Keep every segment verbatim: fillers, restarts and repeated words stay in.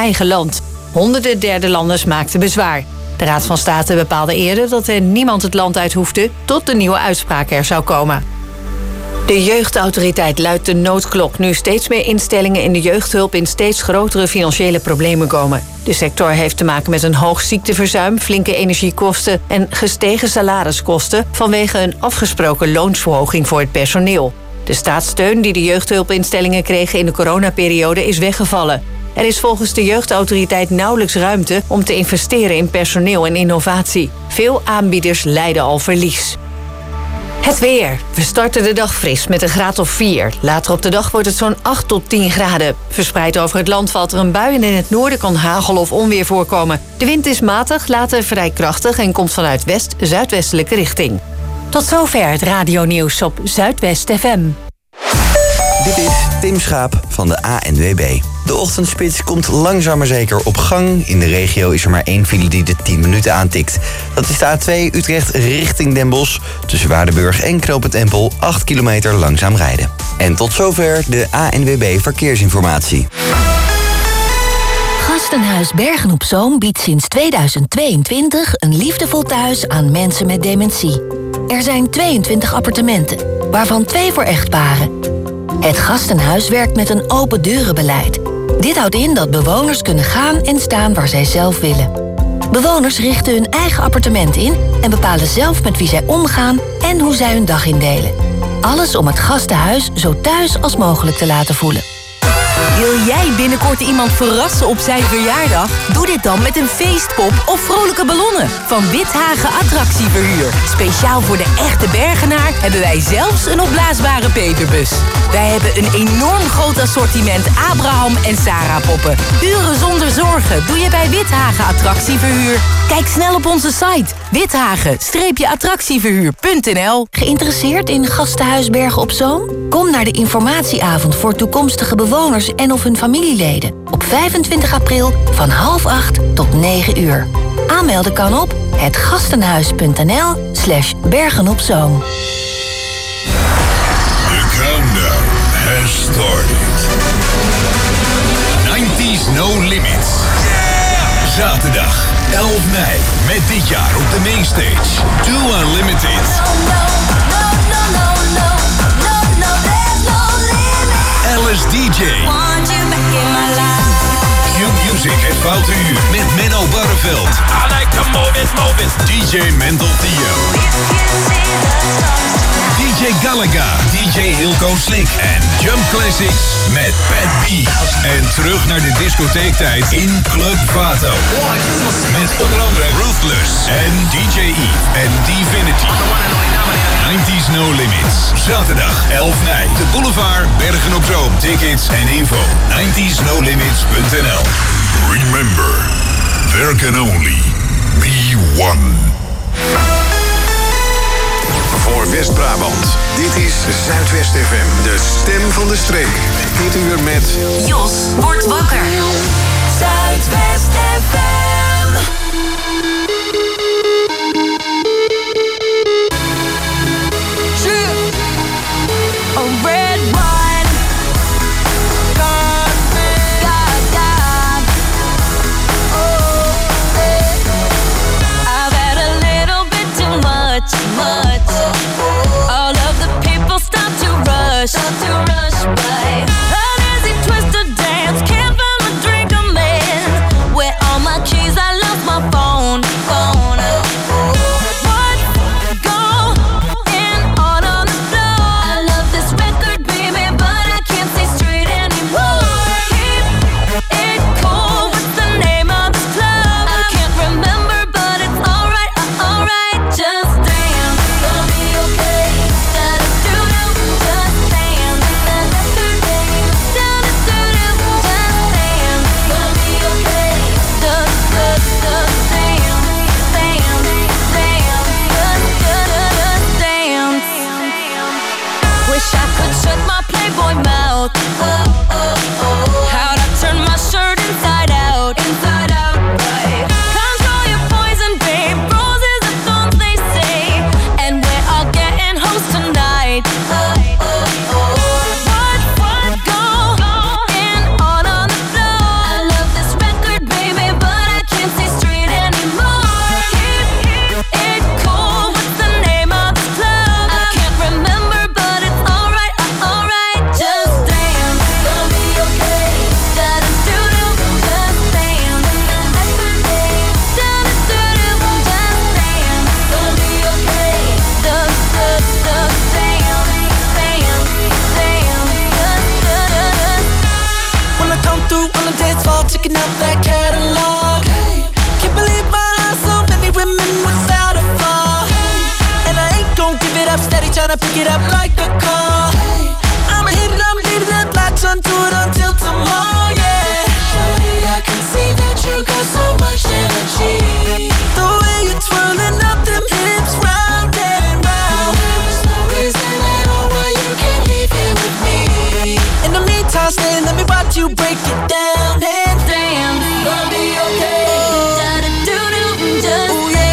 eigen land. Honderden derde landers maakten bezwaar. De Raad van State bepaalde eerder dat er niemand het land uit hoefde tot de nieuwe uitspraak er zou komen. De jeugdautoriteit luidt de noodklok nu steeds meer instellingen in de jeugdhulp in steeds grotere financiële problemen komen. De sector heeft te maken met een hoog ziekteverzuim, flinke energiekosten en gestegen salariskosten vanwege een afgesproken loonsverhoging voor het personeel. De staatssteun die de jeugdhulpinstellingen kregen in de coronaperiode is weggevallen. Er is volgens de jeugdautoriteit nauwelijks ruimte om te investeren in personeel en innovatie. Veel aanbieders lijden al verlies. Het weer. We starten de dag fris met een graad of vier. Later op de dag wordt het zo'n acht tot tien graden. Verspreid over het land valt er een bui en in het noorden kan hagel of onweer voorkomen. De wind is matig, later vrij krachtig en komt vanuit west-zuidwestelijke richting. Tot zover het radionieuws op Zuidwest F M. Dit is Tim Schaap van de A N W B. De ochtendspits komt langzaam maar zeker op gang. In de regio is er maar één file die de tien minuten aantikt. Dat is de A twee Utrecht richting Den Bosch. Tussen Waardenburg en Knoopend Empel acht kilometer langzaam rijden. En tot zover de A N W B Verkeersinformatie. Gastenhuis Bergen op Zoom biedt sinds tweeduizend tweeëntwintig een liefdevol thuis aan mensen met dementie. Er zijn tweeëntwintig appartementen, waarvan twee voor echtparen. Het Gastenhuis werkt met een open deurenbeleid. Dit houdt in dat bewoners kunnen gaan en staan waar zij zelf willen. Bewoners richten hun eigen appartement in en bepalen zelf met wie zij omgaan en hoe zij hun dag indelen. Alles om het Gastenhuis zo thuis als mogelijk te laten voelen. Wil jij binnenkort iemand verrassen op zijn verjaardag? Doe dit dan met een feestpop of vrolijke ballonnen van Withagen Attractieverhuur. Speciaal voor de echte Bergenaar hebben wij zelfs een opblaasbare peperbus. Wij hebben een enorm groot assortiment Abraham en Sarah poppen. Huren zonder zorgen doe je bij Withagen Attractieverhuur. Kijk snel op onze site withagen attractieverhuur punt n l. Geïnteresseerd in Gastenhuis Bergen op Zoom? Kom naar de informatieavond voor toekomstige bewoners en of hun familieleden op vijfentwintig april van half acht tot negen uur. Aanmelden kan op hetgastenhuis.nl slash bergenopzoom. The countdown has started. nineties No Limits. Zaterdag elf mei met dit jaar op de mainstage Too Unlimited. Alice D J. Q-Music het Foute Uur met Menno Barreveld. I like to move it, move it. D J Mental Theo. D J Galaga, D J Hilco Slick en Jump Classics met Pat B. En terug naar de discotheektijd in Club Vato. Met onder andere Ruthless en D J E en Divinity. nineties No Limits. Zaterdag elf mei. De Boulevard, Bergen op Zoom. Tickets en info. nineties no limits punt n l. Remember, there can only be one. Voor West-Brabant. Dit is Zuidwest F M. De stem van de streek. Dit uur met... Jos wordt wakker. Zuidwest F M. A red wine, God, God, God. Oh, I've had a little bit too much, much. All of the people start to rush, start to rush by. An easy twist to dance, can't find a drink. I'm checking out that catalog. Can't believe my eyes, so many women without a flaw. And I ain't gon' give it up, steady tryna pick it up like a car. I'ma hit it, I'ma hit it up, latch onto it until tomorrow, yeah. Shorty, I can see that you got so much energy. The way you're twirling up them hips round and round. There's no reason at all why you can't leave here with me. In the meantime, stay, let me watch you break it down. And damn, gonna be okay. Da-da-doo-doo, just ooh, yeah.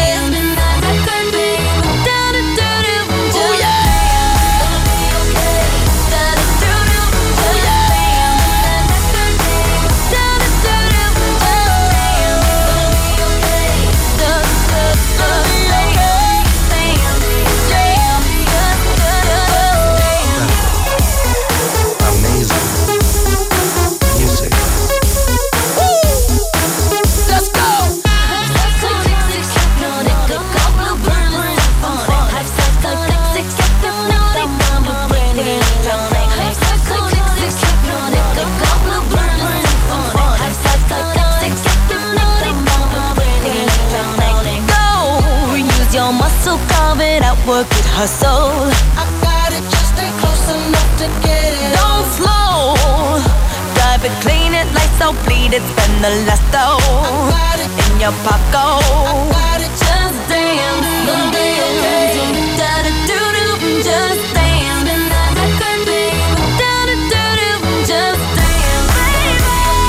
Work it, hustle. I got it, just stay close enough to get it. Don't slow. Drive it, clean it, lights out, bleed it, spend the last dough. I got it in your pocket. I got it, just dance, gonna be okay. Da-da-doo-doo, just dance. Da-da-doo-doo, just dance, baby.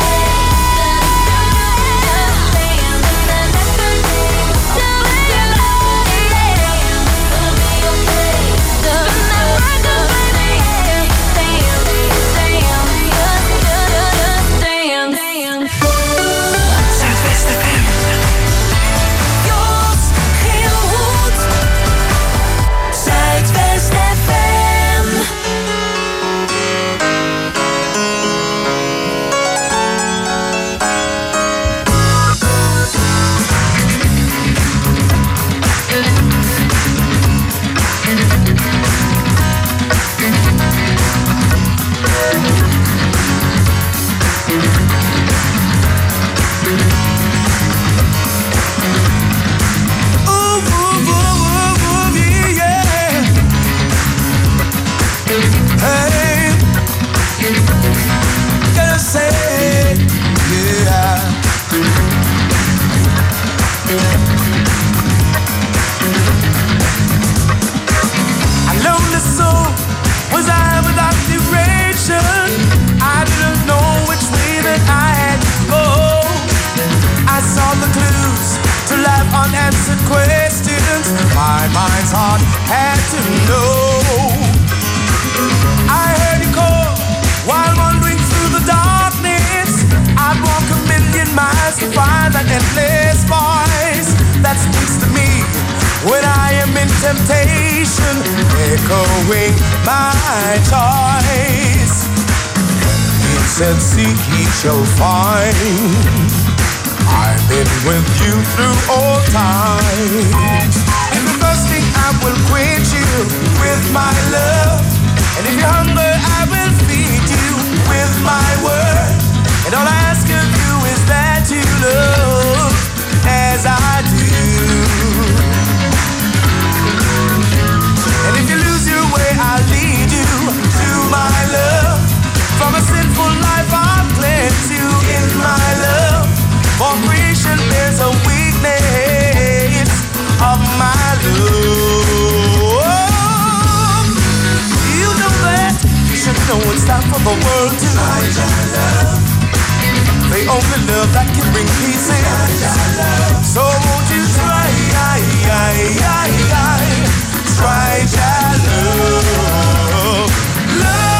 Unanswered questions my mind's heart had to know. I heard you call while wandering through the darkness. I'd walk a million miles to find that endless voice that speaks to me when I am in temptation, echoing my choice. He said, seek ye shall find. I've been with you through all times. And the first thing I will quench you with my love. And if you're hungry, I will feed you with my word. And all I ask of you is that you love as I do. And if you lose your way, I'll lead you to my love. From a sinful life, I'll cleanse you in my love. For creation there's a weakness of my love. You know that, you should know it's time for the world to try your love. The only love that can bring peace in. So won't you try, try your love. Love.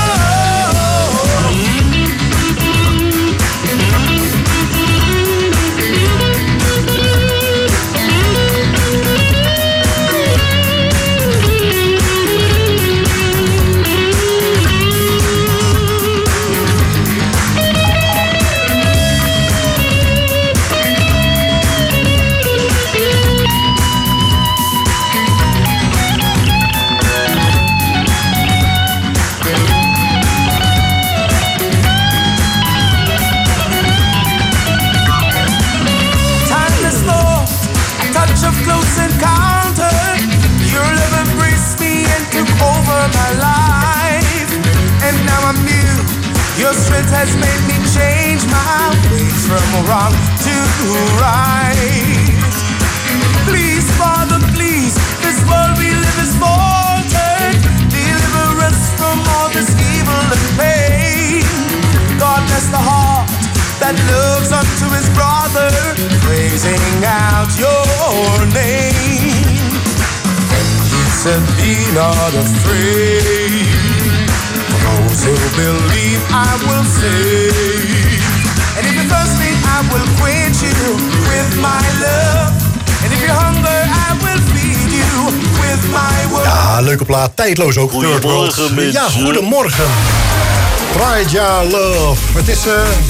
Your strength has made me change my ways from wrong to right. Please, Father, please, this world we live is faltered. Deliver us from all this evil and pain. God bless the heart that looks unto his brother, praising out your name. He said, be not afraid. For those who believe, I will save. And if you're thirsty, I will quench you with my love. And if you're hungry, I will feed you with my word. Ja, leuke plaat. Tijdloos ook. Goedemorgen, mensen. Ja, goedemorgen. Raja Love. Het is... Uh...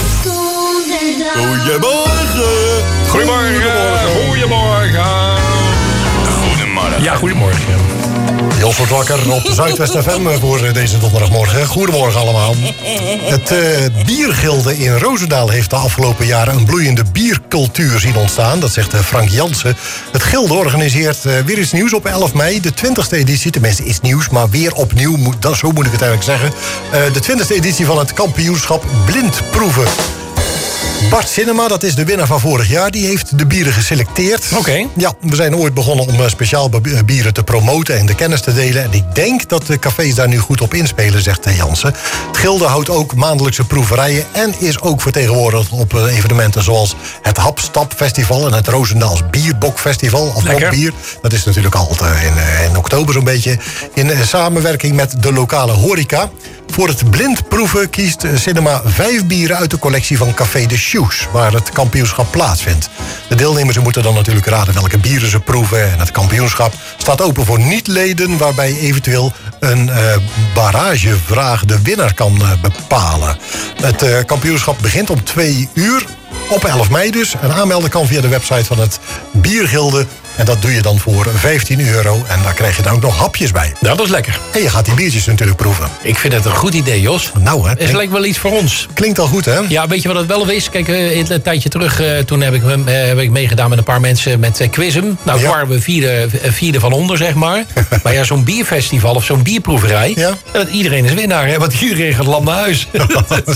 Goedemorgen. Goedemorgen. Goedemorgen. Goedemorgen. Ja, goedemorgen. Jos wordt wakker op Zuidwest F M voor deze donderdagmorgen. Goedemorgen allemaal. Het uh, Biergilde in Roosendaal heeft de afgelopen jaren een bloeiende biercultuur zien ontstaan. Dat zegt uh, Frank Jansen. Het Gilde organiseert uh, weer iets nieuws op elf mei. De twintigste editie, tenminste is nieuws, maar weer opnieuw. Moet, dat, zo moet ik het eigenlijk zeggen. Uh, de twintigste editie van het kampioenschap Blindproeven. Bart Cinema, dat is de winnaar van vorig jaar, die heeft de bieren geselecteerd. Oké. Okay. Ja, we zijn ooit begonnen om speciaal bieren te promoten en de kennis te delen. En ik denk dat de cafés daar nu goed op inspelen, zegt Jansen. Het Gilde houdt ook maandelijkse proeverijen en is ook vertegenwoordigd op evenementen zoals het Hapstap Festival en het Roosendaals Bierbokfestival. Of Bokbier. Dat is natuurlijk altijd in, in oktober zo'n beetje. In samenwerking met de lokale horeca. Voor het blindproeven kiest Cinema vijf bieren uit de collectie van Café de Shoes, waar het kampioenschap plaatsvindt. De deelnemers moeten dan natuurlijk raden welke bieren ze proeven. En het kampioenschap staat open voor niet-leden, waarbij eventueel een uh, barragevraag de winnaar kan uh, bepalen. Het uh, kampioenschap begint om twee uur. Op elf mei dus. En aanmelden kan via de website van het Biergilde. En dat doe je dan voor vijftien euro. En daar krijg je dan ook nog hapjes bij. Ja, dat is lekker. En je gaat die biertjes natuurlijk proeven. Ik vind het een goed idee, Jos. Nou, hè. Het lijkt wel iets voor ons. Klinkt al goed, hè? Ja, weet je wat het wel is? Kijk, een tijdje terug, toen heb ik, heb ik meegedaan met een paar mensen met Quizem. Nou, ja. waren we vierde, vierde van onder, zeg maar. Maar ja, zo'n bierfestival of zo'n bierproeverij. Ja. Iedereen is winnaar, hè? Want iedereen gaat land naar huis. Ja,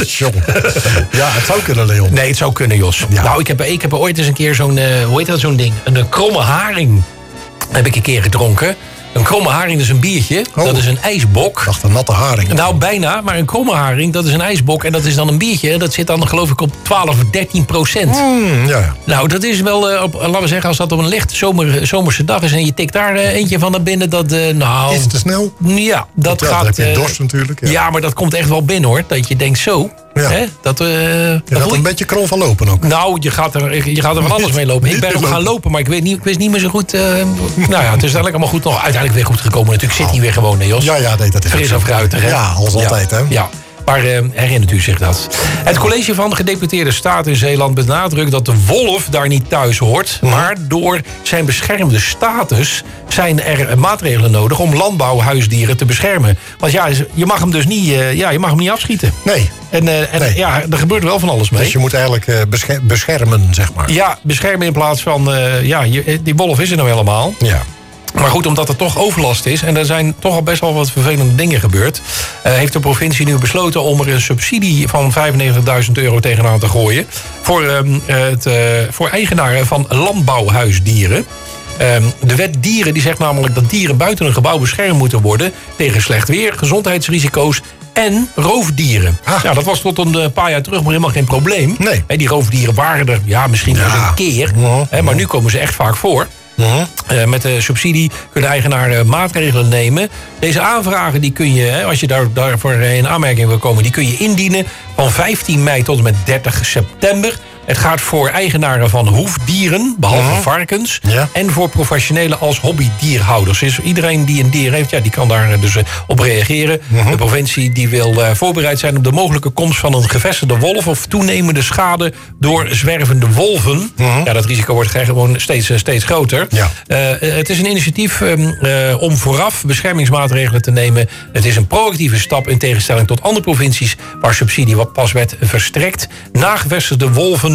het zou kunnen, Leon. Nee, het zou kunnen, Jos. Ja. Nou, ik heb, ik heb ooit eens een keer zo'n, uh, hoe heet dat, zo'n ding? Een, een kromme haring heb ik een keer gedronken. Een kromme haring is een biertje. Oh. Dat is een ijsbok. Ik dacht een natte haring. Nou, bijna. Maar een kromme haring, dat is een ijsbok. En dat is dan een biertje. Dat zit dan, geloof ik, op twaalf, dertien procent. Mm, ja. Nou, dat is wel, uh, op, laten we zeggen, als dat op een licht zomer, zomerse dag is en je tikt daar uh, eentje van naar binnen, dat, uh, nou... Iets te snel? Ja, dat ja, gaat... Dan heb je uh, dorst natuurlijk. Ja. ja, maar dat komt echt wel binnen, hoor. Dat je denkt, zo... Ja. Hè, dat, uh, je gaat er een beetje krom van lopen ook. Nou, je gaat er, je gaat er van alles mee lopen. Ik ben ook gaan lopen, maar ik, weet niet, ik wist niet meer zo goed... Uh, nou ja, het is uiteindelijk allemaal goed nog. Uiteindelijk weer goed gekomen. Natuurlijk zit hij weer gewoon, hè, Jos? Ja, ja, nee, dat is fris en fruitig, hè? Ja, als altijd, ja. hè? Ja. Maar uh, herinnert u zich dat? Het college van gedeputeerde staten in Zeeland benadrukt dat de wolf daar niet thuis hoort. Mm. Maar door zijn beschermde status zijn er maatregelen nodig om landbouwhuisdieren te beschermen. Want ja, je mag hem dus niet, uh, ja, je mag hem niet afschieten. Nee. En, uh, en nee. ja, er gebeurt wel van alles mee. Dus je moet eigenlijk uh, bescher- beschermen, zeg maar. Ja, beschermen in plaats van, uh, ja, je, die wolf is er nou helemaal. Ja. Maar goed, omdat er toch overlast is en er zijn toch al best wel wat vervelende dingen gebeurd, Uh, heeft de provincie nu besloten om er een subsidie van vijfennegentigduizend euro tegenaan te gooien voor, uh, het, uh, voor eigenaren van landbouwhuisdieren. Uh, de wet dieren die zegt namelijk dat dieren buiten een gebouw beschermd moeten worden tegen slecht weer, gezondheidsrisico's en roofdieren. Ah. Ja, dat was tot een paar jaar terug maar helemaal geen probleem. Nee. He, die roofdieren waren er ja, misschien wel ja. eens een keer, ja. He, maar nu komen ze echt vaak voor. Uh-huh. Uh, met de subsidie kunnen eigenaren maatregelen nemen. Deze aanvragen die kun je, hè, als je daar, daarvoor in aanmerking wil komen, die kun je indienen van vijftien mei tot en met dertig september. Het gaat voor eigenaren van hoefdieren, behalve uh-huh. varkens. Ja. En voor professionelen als hobbydierhouders. Dus iedereen die een dier heeft, ja, die kan daar dus op reageren. Uh-huh. De provincie die wil uh, voorbereid zijn op de mogelijke komst van een gevestigde wolf of toenemende schade door zwervende wolven. Uh-huh. Ja, dat risico wordt gewoon steeds, steeds groter. Ja. Uh, het is een initiatief um, uh, om vooraf beschermingsmaatregelen te nemen. Het is een proactieve stap in tegenstelling tot andere provincies waar subsidie wat pas werd verstrekt. Na gevestigde wolven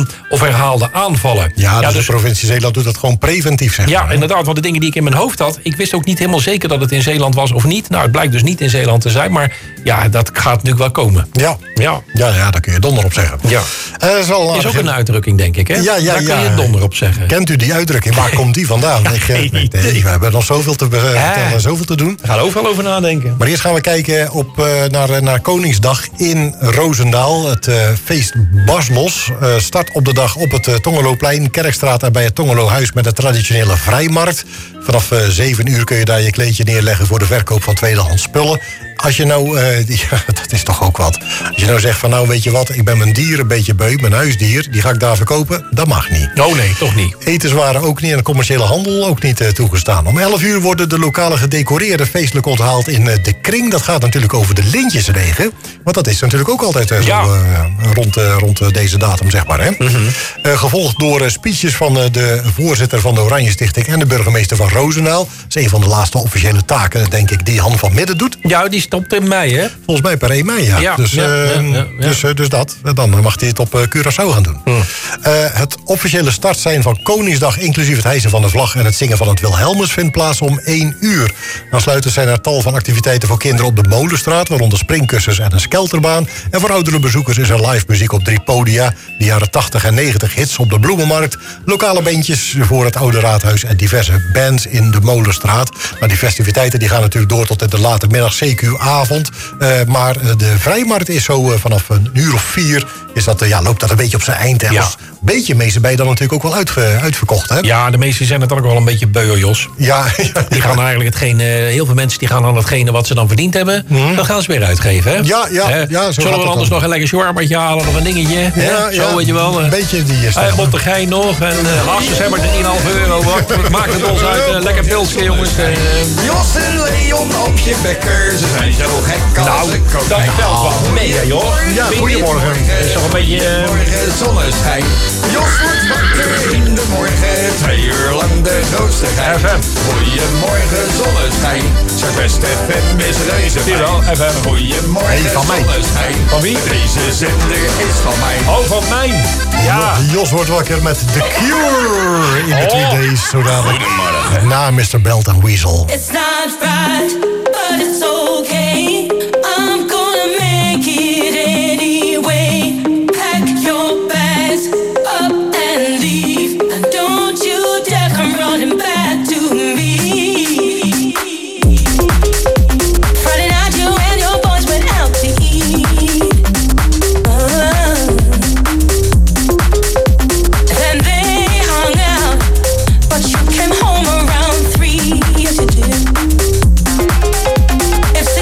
on- of herhaalde aanvallen. Ja, dus, dus de provincie Zeeland doet dat gewoon preventief, zeg Ja, maar. inderdaad, want de dingen die ik in mijn hoofd had... ik wist ook niet helemaal zeker dat het in Zeeland was of niet. Nou, het blijkt dus niet in Zeeland te zijn, maar ja, dat gaat natuurlijk wel komen. Ja, ja. ja, ja daar kun je donder op zeggen. Ja. Uh, is, al is ook een uitdrukking, denk ik, hè? Ja, ja, Daar ja. kun je donder op zeggen. Kent u die uitdrukking? Waar komt die vandaan? Ja, ik, geen nee, idee. we hebben nog zoveel te, uh, Ja. zoveel te doen. We gaan overal over nadenken. Maar eerst gaan we kijken op, uh, naar, naar Koningsdag in Roosendaal. Het uh, feest Baslos uh, start op de dag op het uh, Tongeloplein, Kerkstraat en bij het Tongelohuis met de traditionele vrijmarkt. Vanaf uh, zeven uur kun je daar je kleedje neerleggen voor de verkoop van tweedehands spullen. Als je nou, uh, ja, dat is toch ook wat. Als je nou zegt van nou weet je wat, ik ben mijn dier een beetje beu, mijn huisdier, die ga ik daar verkopen, dat mag niet. Oh nee, toch niet. Etenswaren ook niet en de commerciële handel ook niet uh, toegestaan. Om elf uur worden de lokale gedecoreerde feestelijk onthaald in uh, de kring. Dat gaat natuurlijk over de lintjesregen. Want dat is natuurlijk ook altijd uh, Ja. zo, uh, rond, uh, rond uh, deze datum, zeg maar. Hè? Mm-hmm. Uh, gevolgd door uh, speeches van uh, de voorzitter van de Oranje Stichting en de burgemeester van Roosendaal. Dat is een van de laatste officiële taken, denk ik, die Han van Midden doet. Ja, die stopt in mei, hè? Volgens mij per één mei, ja. Ja, dus, ja, uh, ja, ja, ja. Dus, uh, dus dat. Dan mag hij het op uh, Curaçao gaan doen. Hmm. Uh, het officiële startsein van Koningsdag, inclusief het hijsen van de vlag en het zingen van het Wilhelmus, vindt plaats om één uur. Aansluitend zijn er tal van activiteiten voor kinderen op de Molenstraat, waaronder springkussens en een skelterbaan. En voor oudere bezoekers is er live muziek op drie podia, de jaren tachtig en negentig hits op de Bloemenmarkt, lokale bandjes voor het Oude Raadhuis en diverse bands in de Molenstraat. Maar die festiviteiten die gaan natuurlijk door tot in de late middag, C Q-avond. Uh, maar uh, de vrijmarkt is zo uh, vanaf een uur of vier, is dat, uh, ja, loopt dat een beetje op zijn eind. En Ja. als beetje meeste bij dan natuurlijk ook wel uitge, uitverkocht, hè? Ja, de meesten zijn het ook wel een beetje beu, Jos. Ja, ja, Die gaan eigenlijk hetgeen, uh, heel veel mensen die gaan aan hetgene wat ze dan verdiend hebben, Mhm. dan gaan ze weer uitgeven, hè? Ja, ja, Hè? ja, zo gaat Zullen we het anders dan. nog een lekker shawarmaatje halen, nog een dingetje? hè? Ja, Zo, ja, weet je wel. een beetje die is Hij dat. bot de gein nog. En uh, laatste zijn maar tien komma vijf euro. Wat, wat maakt het ons uit? Uh, lekker pilsje, jongens. Uh, Jos en Leon op je bekker, ze zijn zo gek als nou, een dat konijn. valt wel mee, hè, joh. Ja, Vind je goedemorgen. niet? Het is toch een beetje... uh, Morgen zonneschijn. Jos wordt wakker in de morgen, twee uur lang de grootste gein. F M. Goedemorgen zonneschijn, zijn beste F M is Rezenpijn. Jawel, F M. Goedemorgen Nee, van mij. zonneschijn. Van wie? Deze zender is van mij. Oh, van mij. Ja. Jos wordt wakker met The Cure in de Oh. twee days. Zo dadelijk. Goedemorgen. Na mister Belt en Weasel. It's not right, but it's okay. I'm gonna make it anyway. Pack your bags up and leave. And don't you dare come running back to me. Friday night you and your boys went out to eat. Uh, and they hung out, but you came home around three. Yes, you did. If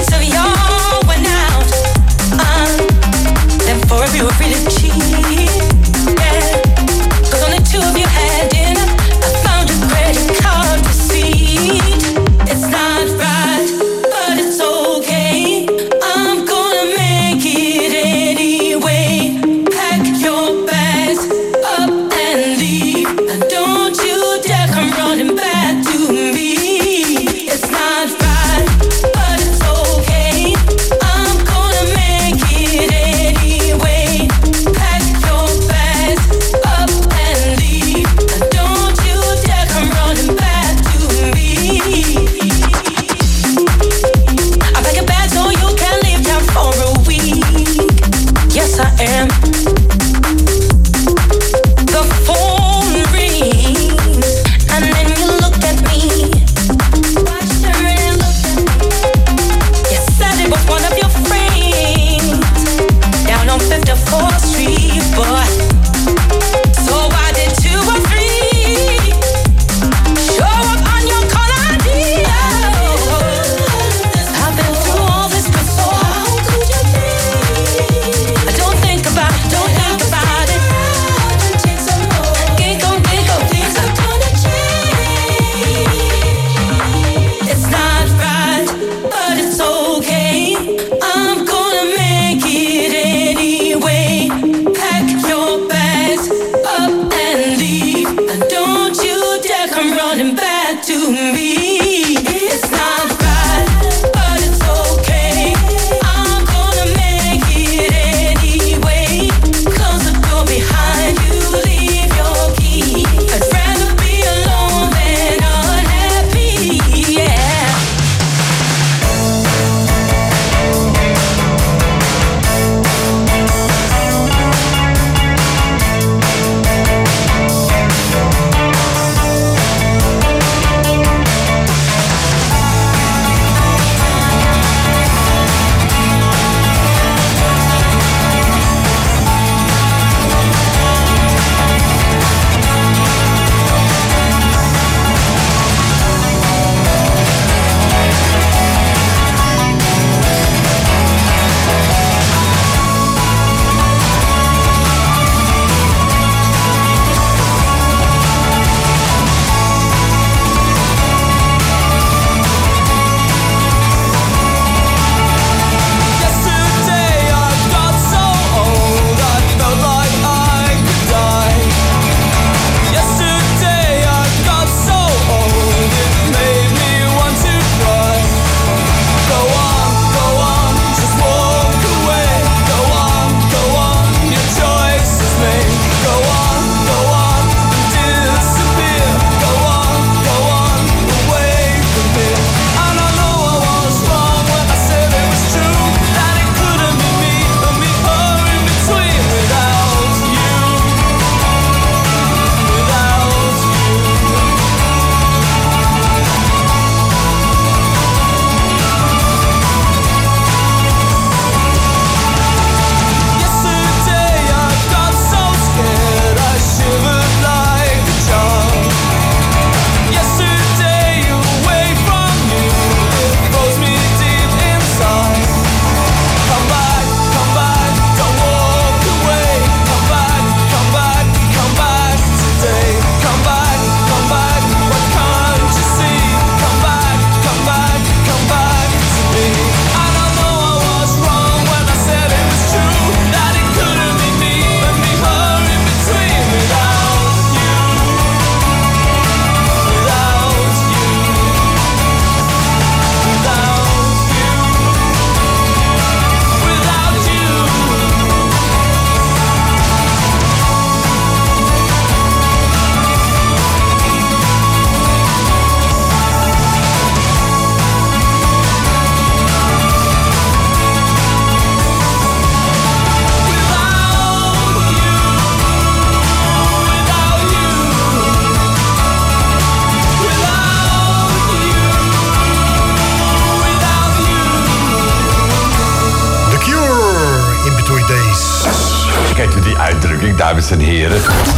uitdrukking, dames en heren.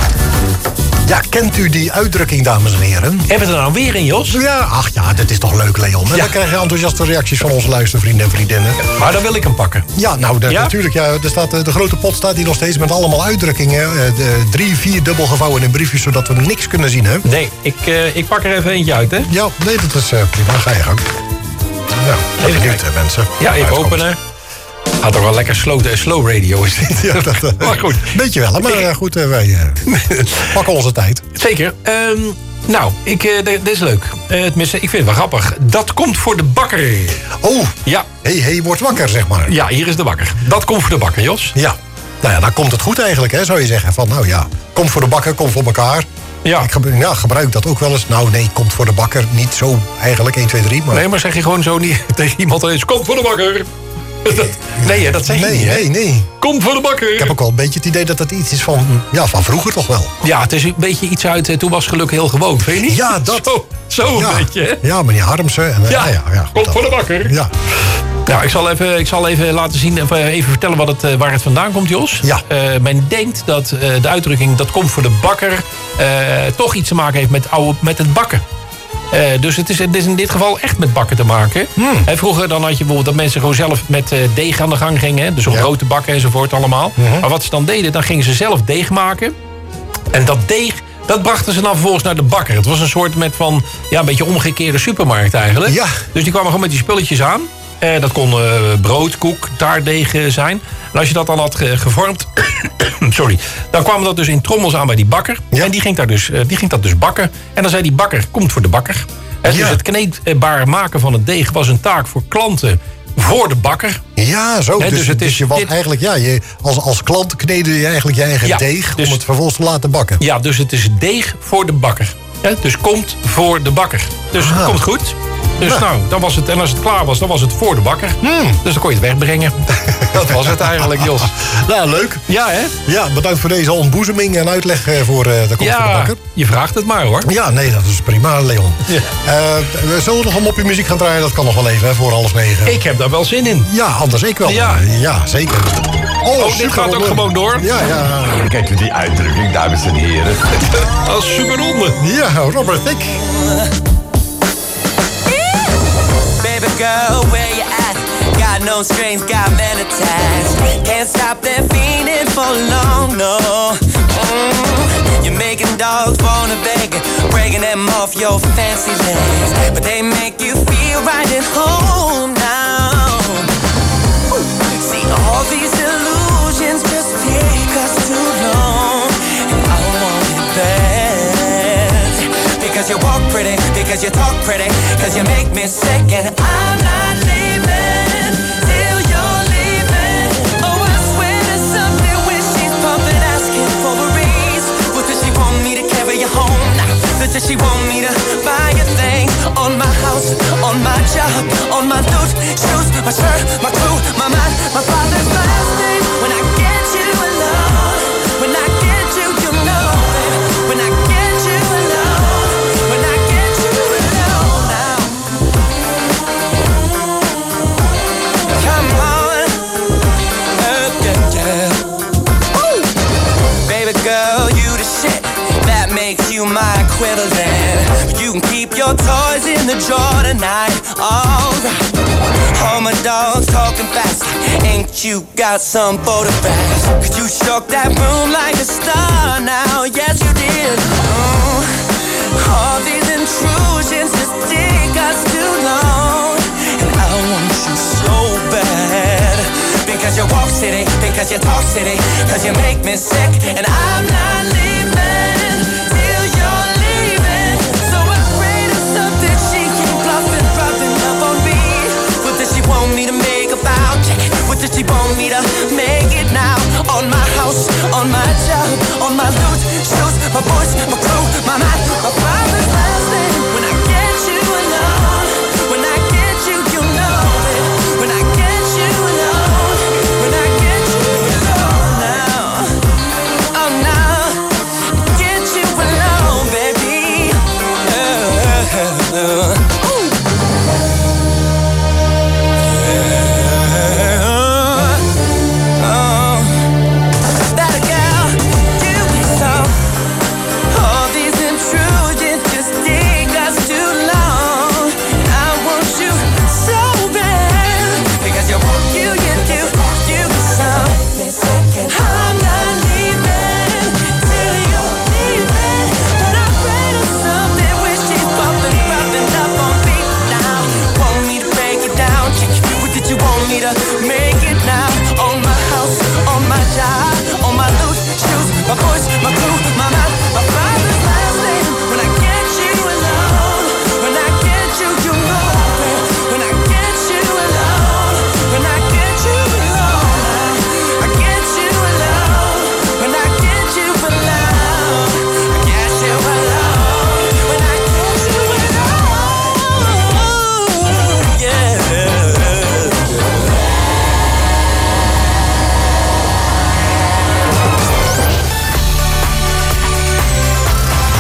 Ja, kent u die uitdrukking, dames en heren? Hebben we er nou weer in, Jos? Ja, ach ja, dat is toch leuk, Leon. En Ja. dan krijg je enthousiaste reacties van onze luistervrienden en vriendinnen. Maar dan wil ik hem pakken. Ja, nou, de, Ja? natuurlijk. Ja, er staat, de grote pot staat hier nog steeds met allemaal uitdrukkingen. eh, De, drie, vier dubbel gevouwen in briefjes, zodat we niks kunnen zien, hè? Nee, ik, uh, ik pak er even eentje uit, hè? Ja, nee, dat is uh, prima. Ga je gang. Nou, even benieuwd, hè, mensen. Ja, even Uitkomst. openen. Gaat toch wel lekker slow, slow radio is dit. Ja, dat, uh, maar goed. Weet je wel, hè, maar uh, goed, uh, wij uh, pakken onze tijd. Zeker. Um, nou, ik, uh, dit is leuk. Uh, tenminste, ik vind het wel grappig. Dat komt voor de bakker. Oh, ja. Hé, hey, hey, word wakker, zeg maar. Ja, hier is de bakker. Dat komt voor de bakker, Jos. Ja. Nou ja, dan komt het goed eigenlijk, hè, zou je zeggen. Van, nou ja, kom voor de bakker, kom voor elkaar. Ja. Ik gebruik, ja, gebruik dat ook wel eens. Nou nee, komt voor de bakker. Niet zo eigenlijk, één, twee, drie. Maar... Nee, maar zeg je gewoon zo niet tegen iemand eens, kom voor de bakker. Dat, nee, hè, dat zeg je nee, niet, hè? Nee, nee. Kom voor de bakker. Ik heb ook wel een beetje het idee dat dat iets is van, ja, van vroeger toch wel. Ja, het is een beetje iets uit, uh, toen was geluk heel gewoon, vind je niet? Ja, dat. Zo, zo ja. een beetje, hè? Ja, meneer Harmsen. En, uh, Ja, ja, ja, ja, kom dat. voor de bakker. Ja. Nou, ik zal even, ik zal even laten zien, even vertellen wat het, waar het vandaan komt, Jos. Ja. Uh, men denkt dat uh, de uitdrukking dat komt voor de bakker uh, toch iets te maken heeft met, oude, met het bakken. Uh, dus het is, het is in dit geval echt met bakken te maken. Hmm. En vroeger dan had je bijvoorbeeld dat mensen gewoon zelf met uh, deeg aan de gang gingen. Hè? Dus om Ja. brood te bakken enzovoort allemaal. Mm-hmm. Maar wat ze dan deden, dan gingen ze zelf deeg maken. En dat deeg, dat brachten ze dan vervolgens naar de bakker. Het was een soort met van, ja, een beetje omgekeerde supermarkt eigenlijk. Ja. Dus die kwamen gewoon met die spulletjes aan. Eh, dat kon uh, brood, koek, taartdeeg uh, zijn. En als je dat dan had ge- gevormd... sorry. Dan kwam dat dus in trommels aan bij die bakker. Ja. En die ging, daar dus, uh, die ging dat dus bakken. En dan zei die bakker, komt voor de bakker. Eh, Ja. Dus het kneedbaar maken van het deeg was een taak voor klanten voor de bakker. Ja, zo. Hè, dus, dus het dus is je was dit- eigenlijk, ja, je, als, als klant kneden je eigenlijk je eigen Ja, deeg dus- om het vervolgens te laten bakken. Ja, dus het is deeg voor de bakker. Hè, dus komt voor de bakker. Dus het Ah. komt goed. Dus Ja. nou, dan was het, en als het klaar was, dan was het voor de bakker. Hmm. Dus dan kon je het wegbrengen. Dat was het eigenlijk, Jos. Nou, leuk. Ja, hè? Ja, bedankt voor deze ontboezeming en uitleg eh, voor uh, de komst van de Ja, bakker. je vraagt het maar, hoor. Ja, nee, dat is prima, Leon. Ja. Eh, we zullen nog een mopje muziek gaan draaien? Dat kan nog wel even, hè, voor half negen. Ik heb daar wel zin in. Ja, anders ik wel. Ja. Ja, zeker. Oh, dit super gaat ook ronde. gewoon door? Ja, ja. Kent u die uitdrukking, dames en heren? Als superronde. Ja, Robert Thicke. Baby girl, where you at? Got no strings, got men attached. Can't stop that feeling for long, no. Mm. You're making dogs wanna beg, breaking them off your fancy legs, but they make you feel right at home now. See, all these illusions just take us too long, and I want it bad. Because you walk pretty, because you talk pretty, because you make me sick, and I'm not leaving till you're leaving. Oh, I swear to something when she's pumping, asking for a raise. What does she want me to carry you home? Nah, does she want me to buy a thing? On my house, on my job, on my loot, shoes, my shirt, my crew, my mind, my father's last name. When I get you alone, when I get you, you know it. When I get you alone, when I get you alone now. Come on, uh, yeah, yeah. Ooh. Baby girl, you the shit. That makes you my equivalent. You can keep your toys in the drawer tonight. Alright. All my dogs talking fast. Ain't you got some photographs? Cause you shook that room like a star now. Yes, you did. Oh, all these intrusions just take us too long. And I want you so bad. Because you walk city, because you talk city, because you make me sick. And I'm not leaving till you're leaving. So afraid of something she keep bluffing, dropping up on me. What does she want me to make about? What does she want me to make it now? On my house, on my job, on my loot, shoes, my voice, my crew, my mind, my father's last name. When I get you alone, when I get you, you know it. When I get you alone, when I get you alone now. Oh, now, get you alone, baby. Uh, uh, uh. Ooh.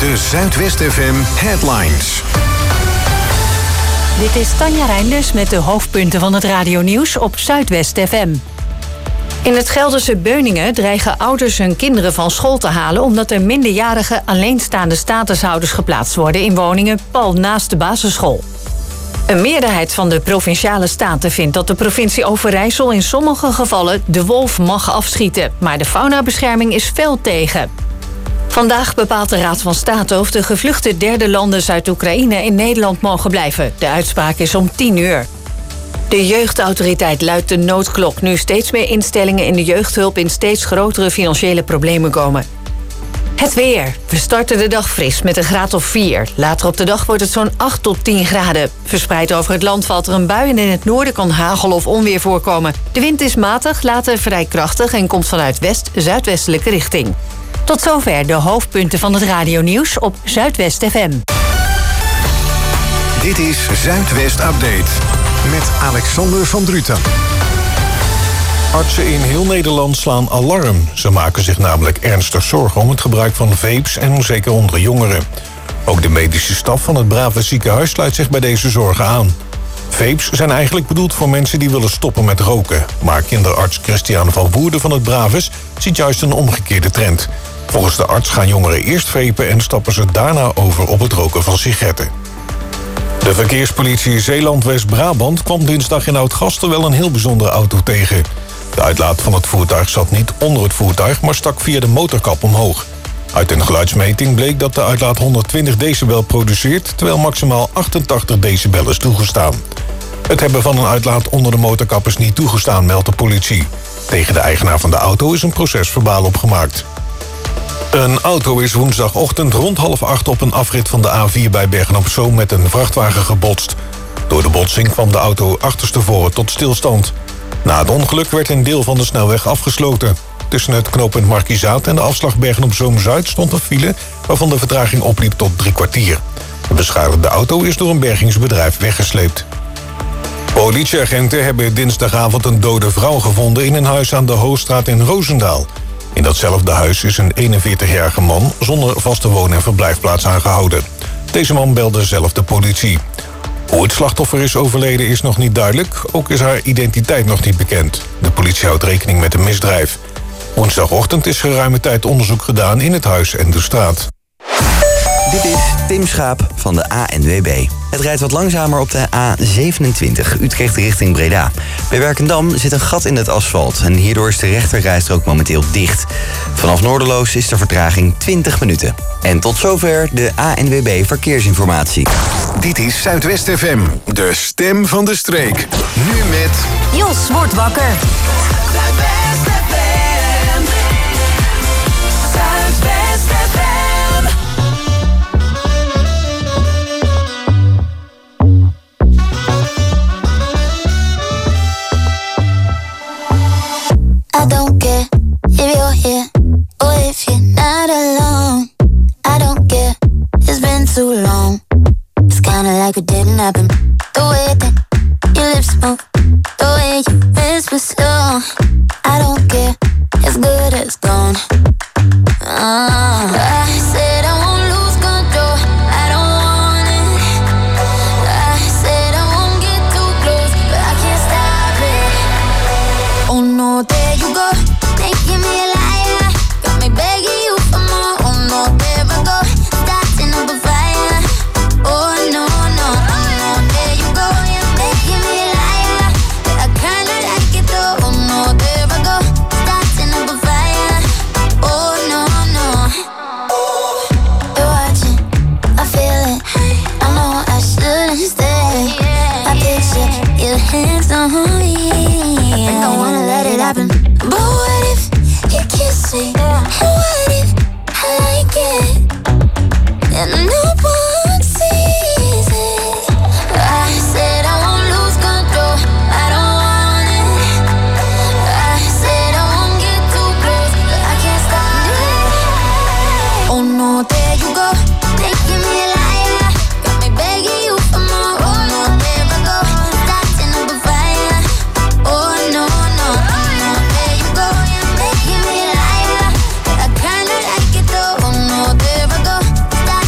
De Zuidwest F M Headlines. Dit is Tanja Reinders met de hoofdpunten van het radionieuws op Zuidwest F M. In het Gelderse Beuningen dreigen ouders hun kinderen van school te halen omdat er minderjarige alleenstaande statushouders geplaatst worden in woningen pal naast de basisschool. Een meerderheid van de provinciale staten vindt dat de provincie Overijssel in sommige gevallen de wolf mag afschieten, maar de faunabescherming is fel tegen. Vandaag bepaalt de Raad van State of de gevluchte derde landen uit Oekraïne in Nederland mogen blijven. De uitspraak is om tien uur. De jeugdautoriteit luidt de noodklok nu steeds meer instellingen in de jeugdhulp in steeds grotere financiële problemen komen. Het weer. We starten de dag fris met een graad of vier. Later op de dag wordt het zo'n acht tot tien graden. Verspreid over het land valt er een bui en in het noorden kan hagel of onweer voorkomen. De wind is matig, later vrij krachtig en komt vanuit west-zuidwestelijke richting. Tot zover de hoofdpunten van het radionieuws op Zuidwest F M. Dit is Zuidwest Update met Alexander van Druten. Artsen in heel Nederland slaan alarm. Ze maken zich namelijk ernstig zorgen om het gebruik van vapes en zeker onder jongeren. Ook de medische staf van het Brave ziekenhuis sluit zich bij deze zorgen aan. Vapes zijn eigenlijk bedoeld voor mensen die willen stoppen met roken. Maar kinderarts Christian van Woerden van het Braves ziet juist een omgekeerde trend. Volgens de arts gaan jongeren eerst vapen en stappen ze daarna over op het roken van sigaretten. De verkeerspolitie Zeeland-West-Brabant kwam dinsdag in Oudgasten wel een heel bijzondere auto tegen. De uitlaat van het voertuig zat niet onder het voertuig, maar stak via de motorkap omhoog. Uit een geluidsmeting bleek dat de uitlaat honderdtwintig decibel produceert, terwijl maximaal achtentachtig decibel is toegestaan. Het hebben van een uitlaat onder de motorkap is niet toegestaan, meldt de politie. Tegen de eigenaar van de auto is een procesverbaal opgemaakt. Een auto is woensdagochtend rond half acht op een afrit van de A vier bij Bergen-op-Zoom met een vrachtwagen gebotst. Door de botsing kwam de auto achterstevoren tot stilstand. Na het ongeluk werd een deel van de snelweg afgesloten. Tussen het knooppunt Markizaat en de afslag Bergen-op-Zoom-Zuid stond een file waarvan de vertraging opliep tot drie kwartier. De beschadigde auto is door een bergingsbedrijf weggesleept. Politieagenten hebben dinsdagavond een dode vrouw gevonden in een huis aan de Hoogstraat in Roosendaal. In datzelfde huis is een eenenveertigjarige man zonder vaste woon- en verblijfplaats aangehouden. Deze man belde zelf de politie. Hoe het slachtoffer is overleden is nog niet duidelijk. Ook is haar identiteit nog niet bekend. De politie houdt rekening met een misdrijf. Woensdagochtend is geruime tijd onderzoek gedaan in het huis en de straat. Dit is Tim Schaap van de A N W B. Het rijdt wat langzamer op de A zevenentwintig, Utrecht richting Breda. Bij Werkendam zit een gat in het asfalt en hierdoor is de rechterrijstrook momenteel dicht. Vanaf Noorderloos is de vertraging twintig minuten. En tot zover de A N W B Verkeersinformatie. Dit is Zuidwest F M, de stem van de streek. Nu met... Jos wordt wakker. Zuidwest F M. Zuidwest F M. I don't care if you're here or if you're not alone. I don't care, it's been too long. It's kinda like it didn't happen. The way that your lips move, the way you whisper slow. I don't care, it's good as gone. uh, I said I won't lose control, I don't want it. I said I won't get too close, but I can't stop it. Oh no, there you go, making me a liar. Got me begging you for more. Oh no, there I go, starting up a fire. Oh no, no, oh no, there you go, you're making me a liar. But I kinda like it though. Oh no, there I go, starting up a fire. Oh no, no. You're watching, I feel it. I know I shouldn't stay. I picture your hands on me. I don't wanna let it happen. But what if you kiss me? What if I like it? And no one sees it. I said I won't lose control, I don't want it. I said I won't get too close, but I can't stop it. Oh no, there you go, making me a liar. Got me begging you for more. Oh no, there I go, starting up a fire. Oh no, no, oh no, there you go, you're making me a liar. But I kinda like it though. Oh no, there I go, starting